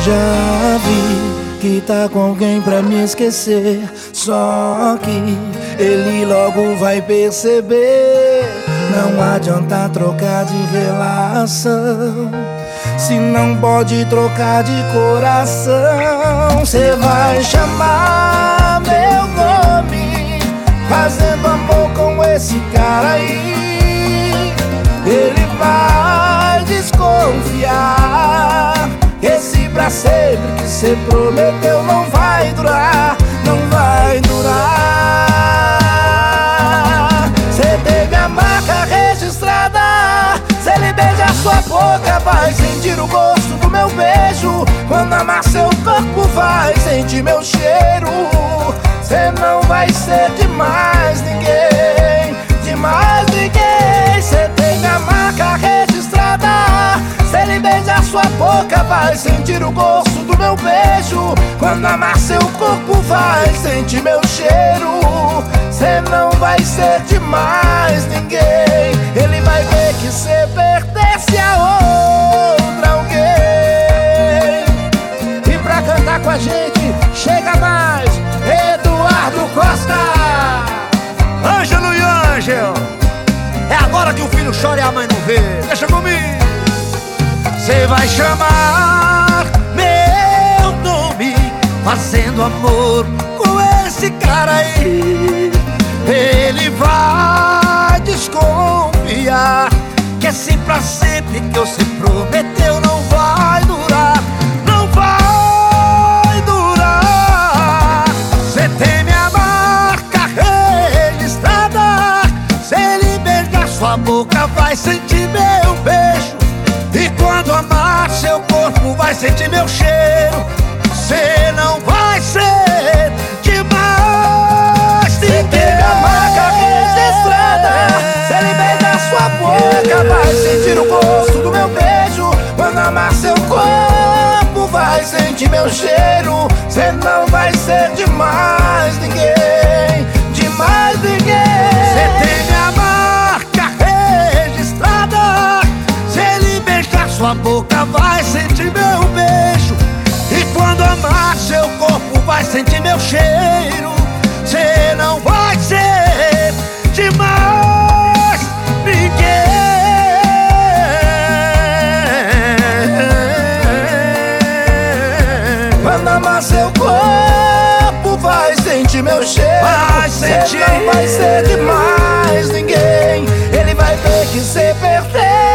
Já vi que tá com alguém pra me esquecer, só que ele logo vai perceber. Não adianta trocar de relação se não pode trocar de coração. Cê vai chamar meu nome, fazendo amor com esse cara aí. Ele vai desconfiar que esse pra sempre que cê prometeu não vai durar, não vai durar. Cê teve a marca registrada, se ele beijar sua boca vai sentir o gosto do meu beijo. Quando amar seu corpo vai sentir meu cheiro. Cê não vai ser de mais ninguém, de mais ninguém. Cê tem a marca registrada, se ele beijar sua boca vai sentir o gosto do meu beijo. Quando amar seu corpo vai sentir meu cheiro. Cê não vai ser de mais ninguém. Ele vai ver que cê pertence a outra alguém. E pra cantar com a gente, chega mais Eduardo Costa. Ângelo e Ângel, é agora que o filho chora e a mãe não vê. Deixa comigo. Cê vai chamar meu nome, fazendo amor com esse cara aí. Ele vai desconfiar que esse pra sempre que você prometeu não vai durar, não vai durar. Cê tem minha marca registrada, se ele beijar sua boca vai sentir meu beijo. E quando amar seu corpo vai sentir meu cheiro. Cê não vai ser demais. Cê teve a marca registrada, se ele beijar sua boca vai sentir o gosto do meu beijo. Quando amar seu corpo vai sentir meu cheiro. Cê não vai ser de mais ninguém, de mais ninguém. Cê tem minha marca registrada, se ele beijar sua boca vai sentir meu beijo. E quando amar seu corpo vai sentir meu cheiro. Cê não vai ser de mais ninguém. Quando amar seu corpo vai sentir meu cheiro. Vai sentir. Cê não vai ser de mais ninguém. Ele vai ver que cê pertence